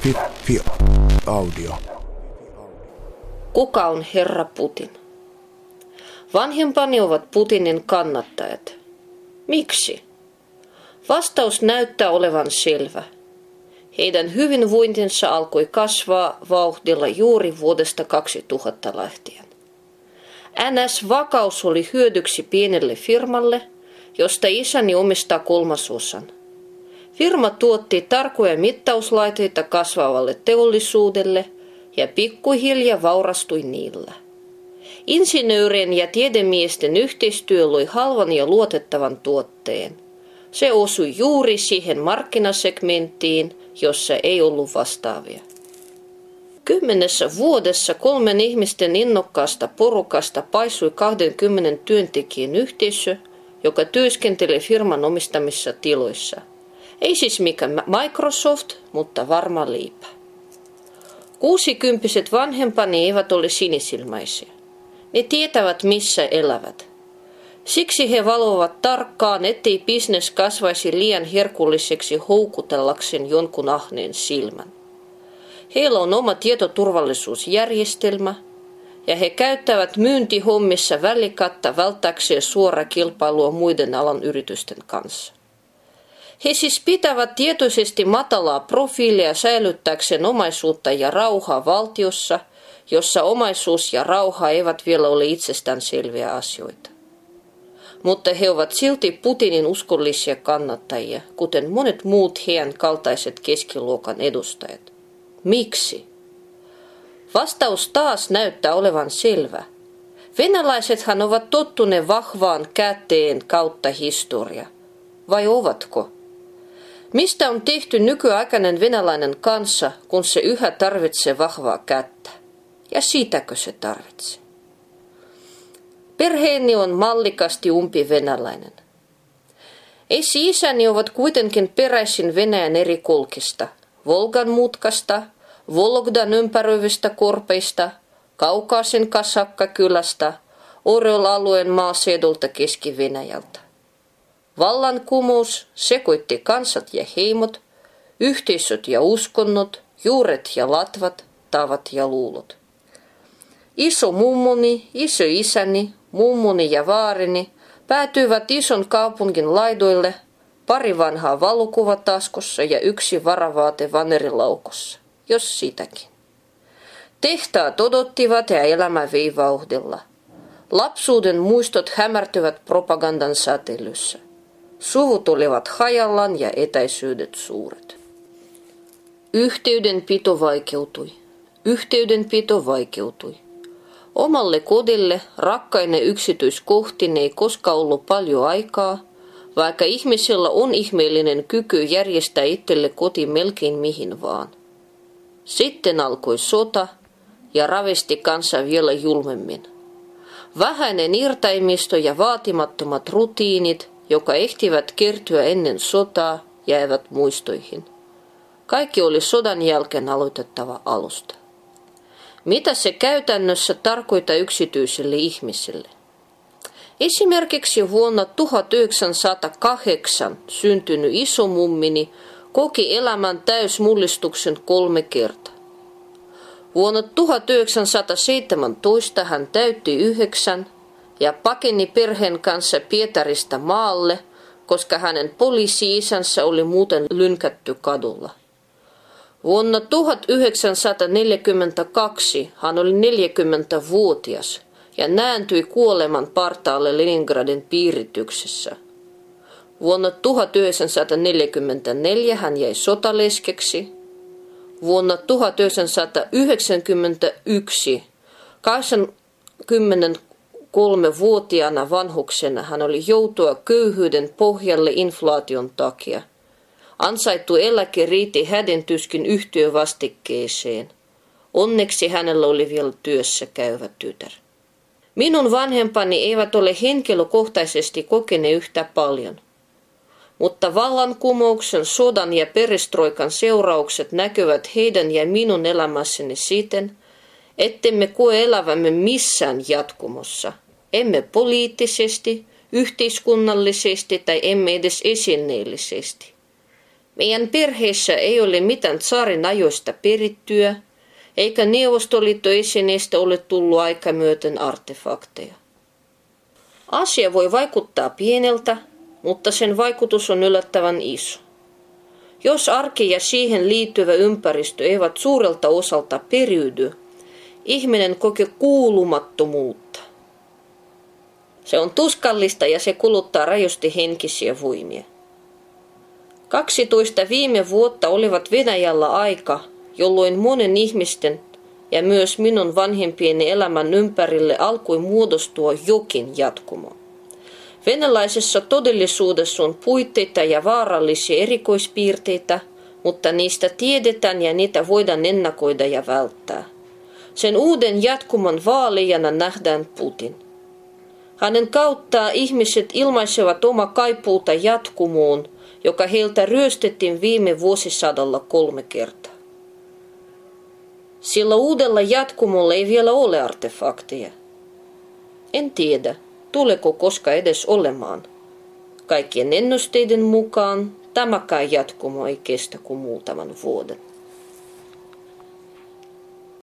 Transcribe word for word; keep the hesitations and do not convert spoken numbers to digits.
Fi, fi, audio. Kuka on herra Putin? Vanhempani ovat Putinin kannattajat. Miksi? Vastaus näyttää olevan selvä. Heidän hyvinvointinsa alkoi kasvaa vauhdilla juuri vuodesta kaksituhatta lähtien. N S-vakaus oli hyödyksi pienelle firmalle, josta isäni omistaa kolmasosan. Firma tuotti tarkoja mittauslaitteita kasvavalle teollisuudelle ja pikkuhiljaa vaurastui niillä. Insinöörien ja tiedemiesten yhteistyö loi halvan ja luotettavan tuotteen. Se osui juuri siihen markkinasegmenttiin, jossa ei ollut vastaavia. Kymmenessä vuodessa kolmen ihmisten innokkaasta porukasta paisui kaksikymmentä työntekijän yhteisö, joka työskentelee firman omistamissa tiloissa. Ei siis mikä Microsoft, mutta varma liipä. Kuusikymppiset vanhempani eivät ole sinisilmäisiä. Ne tietävät missä elävät. Siksi he valvovat tarkkaan, ettei bisnes kasvaisi liian herkulliseksi houkutellakseen jonkun ahneen silmän. Heillä on oma tietoturvallisuusjärjestelmä ja he käyttävät myyntihommissa välikatta välttääkseen suora kilpailua muiden alan yritysten kanssa. He siis pitävät tietoisesti matalaa profiilia säilyttääkseen omaisuutta ja rauhaa valtiossa, jossa omaisuus ja rauha eivät vielä ole itsestäänselviä asioita. Mutta he ovat silti Putinin uskollisia kannattajia, kuten monet muut heidän kaltaiset keskiluokan edustajat. Miksi? Vastaus taas näyttää olevan selvä. Venäläisethän ovat tottuneet vahvaan käteen kautta historia. Vai ovatko? Mistä on tehty nykyaikainen venäläinen kansa, kun se yhä tarvitsee vahvaa kättä? Ja siitäkö se tarvitsee? Perheeni on mallikasti umpivenäläinen. Esi-isäni ovat kuitenkin peräisin Venäjän eri kolkista, Volgan mutkasta, Vologdan ympäröivistä korpeista, Kaukaasin Kasakkakylästä, Orel-alueen maaseudulta Keski-Venäjältä. Vallankumous sekoitti kansat ja heimot, yhteisöt ja uskonnot, juuret ja latvat, tavat ja luulot. Iso mummoni, iso isäni, mummoni ja vaarini päätyivät ison kaupungin laidoille, pari vanhaa valokuva taskussa ja yksi varavaate vanerilaukossa, jos sitäkin. Tehtaat odottivat ja elämä vei vauhdilla. Lapsuuden muistot hämärtyvät propagandan säteilyssä. Suvut olivat hajallaan ja etäisyydet suuret. Yhteydenpito vaikeutui. Yhteydenpito vaikeutui. Omalle kodille, rakkaine yksityiskohtiin ei koskaan ollut paljon aikaa, vaikka ihmisellä on ihmeellinen kyky järjestää itselle koti melkein mihin vaan. Sitten alkoi sota ja ravisti kansa vielä julmemmin. Vähäinen irtaimisto ja vaatimattomat rutiinit, joka ehtivät kertyä ennen sotaa, jäivät muistoihin. Kaikki oli sodan jälkeen aloitettava alusta. Mitä se käytännössä tarkoittaa yksityiselle ihmiselle? Esimerkiksi vuonna tuhatyhdeksänsataakahdeksan syntynyt isomummini koki elämän täysmullistuksen kolme kertaa. Vuonna tuhatyhdeksänsataaseitsemäntoista hän täytti yhdeksän ja pakeni perheen kanssa Pietarista maalle, koska hänen poliisi-isänsä oli muuten lynkätty kadulla. Vuonna tuhatyhdeksänsataaneljäkymmentäkaksi hän oli neljäkymmentävuotias ja nääntyi kuoleman partaalle Leningradin piirityksessä. Vuonna tuhatyhdeksänsataaneljäkymmentäneljä hän jäi sotaleskeksi. Vuonna tuhatyhdeksänsataayhdeksänkymmentäyksi kahdeksankymmentäkolmevuotiaana vanhuksena hän oli joutua köyhyyden pohjalle inflaation takia. Ansaittu eläke riitti hädentyskin yhtiövastikkeeseen. Onneksi hänellä oli vielä työssä käyvä tytär. Minun vanhempani eivät ole henkilökohtaisesti kokeneet yhtä paljon. Mutta vallankumouksen, sodan ja perestroikan seuraukset näkyvät heidän ja minun elämässäni siten, ettemme koe elävämme missään jatkumossa. Emme poliittisesti, yhteiskunnallisesti tai emme edes esineellisesti. Meidän perheessä ei ole mitään tsaarin ajoista perittyä, eikä Neuvostoliitto-esineestä ole tullut aika myöten artefakteja. Asia voi vaikuttaa pieneltä, mutta sen vaikutus on yllättävän iso. Jos arki ja siihen liittyvä ympäristö eivät suurelta osalta periydy, ihminen kokee kuulumattomuutta. Se on tuskallista ja se kuluttaa rajusti henkisiä voimia. kaksitoista viime vuotta olivat Venäjällä aika, jolloin monen ihmisten ja myös minun vanhempieni elämän ympärille alkoi muodostua jokin jatkumo. Venäläisessä todellisuudessa on puitteita ja vaarallisia erikoispiirteitä, mutta niistä tiedetään ja niitä voidaan ennakoida ja välttää. Sen uuden jatkumon vaalijana nähdään Putin. Hänen kauttaan ihmiset ilmaisevat oma kaipuuta jatkumoon, joka heiltä ryöstettiin viime vuosisadalla kolme kertaa. Sillä uudella jatkumolla ei vielä ole artefakteja. En tiedä, tuleeko koska edes olemaan. Kaikkien ennusteiden mukaan tämäkään jatkumo ei kestä kuin muutaman vuoden.